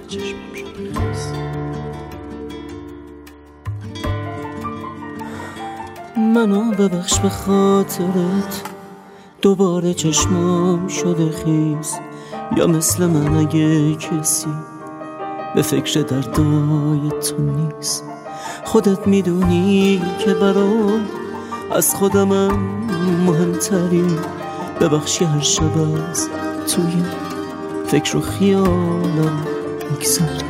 چشمم شده خیس. منو ببخش به خاطرت دوباره چشمام شده خیس. یا مثل من اگه کسی به فکر دردای تو نیست، خودت میدونی که برام از خودمم مهمتری. ببخشی هر شب از توی فکر و خیالم میگذره.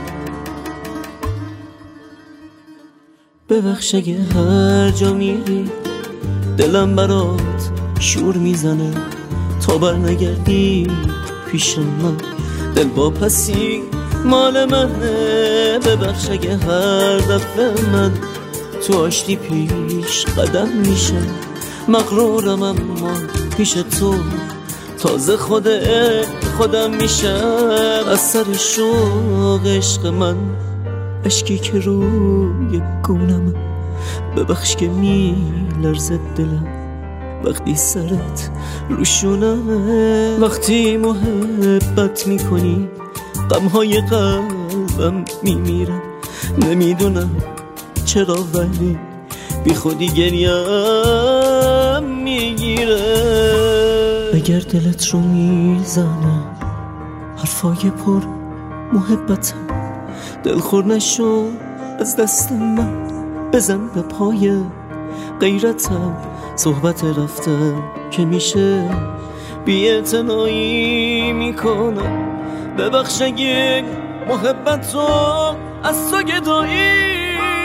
ببخش اگه هر جا میری دلم برات شور میزنه. تا بر نگردی پیش من دل با پسی مال منه. ببخش اگه هر دفعه من تو آشتی پیش قدم میشه. مغرورم اما پیش تو تازه خودم میشم. از سر شوق عشق من اشکی که روی گونم. ببخش که میلرزه دلم وقتی سرت روشونمه. وقتی محبت میکنی غمهای قلبم میمیرم. نمیدونم چرا ولی بی خودی گریم میگیره. اگر دلت رو میزنه حرفای پر محبتم، دلخور نشو از دست من، بزن به پای غیرتم. صحبت رفتم که میشه بی‌اعتنایی میکنم. ببخش اگه محبت رو از تو گدایی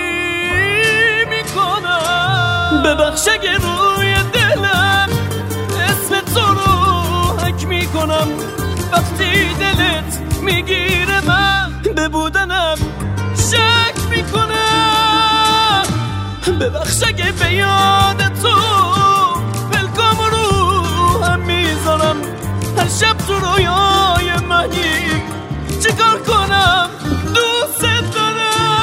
میکنم. ببخش اگه روی دلم اسم تو رو حک میکنم. وقتی دلت میگیره من به بودنم شک میکنم. ببخش اگه به یاد تو پلکام رو هم میذارم. هر شب تو رویای منی چیکار کنم دوست دارم.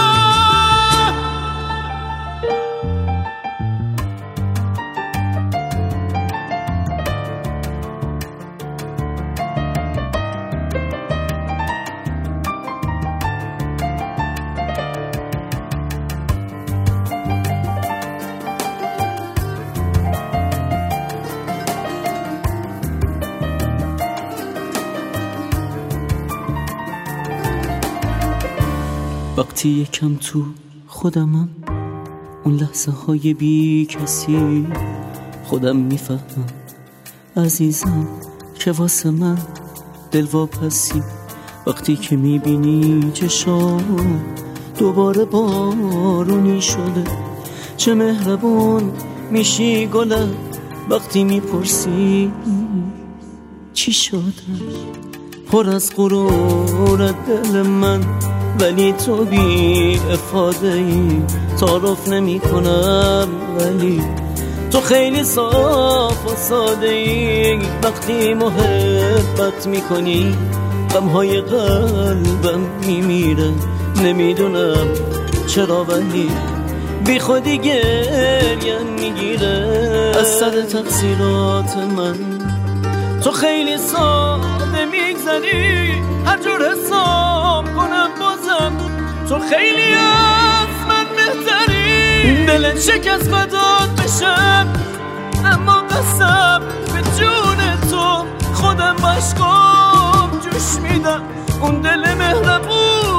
وقتی یکم تو خودمم اون لحظه های بی کسی خودم میفهمم عزیزم که واسه من دل واپسی. وقتی که میبینی چشام دوباره بارونی شده، چه مهربون میشی گلم. وقتی میپرسی چی شده پر از غرور دل من، ولی تو بی افاده ای تعارف نمی کنم. ولی تو خیلی صاف و ساده ای. وقتی محبت میکنی غمهای قلبم میمیره. نمیدونم چرا ولی بی خودی گریم میگیره. از سر تقصیرات من تو خیلی ساده میگذری. هر جور حساب کنم بازم تو خیلی از من بهتری. دلت شکست فدات بشم اما قسم به جون تو خودم باشکام جوش میدم. اون دل مهربون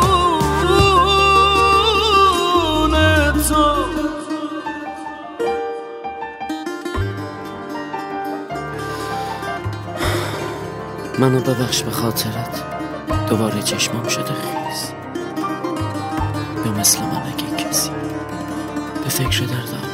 تو. منو ببخش به خاطرت دوباره چشمام شده خیس. یا مثل من اگه کسی به فکر دردم